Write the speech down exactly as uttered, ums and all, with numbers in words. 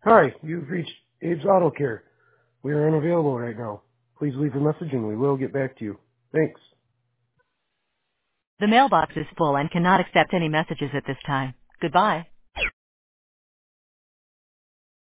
Hi, you've reached Abe's Auto Care. We are unavailable right now. Please leave a message and we will get back to you. Thanks. The mailbox is full and cannot accept any messages at this time. Goodbye.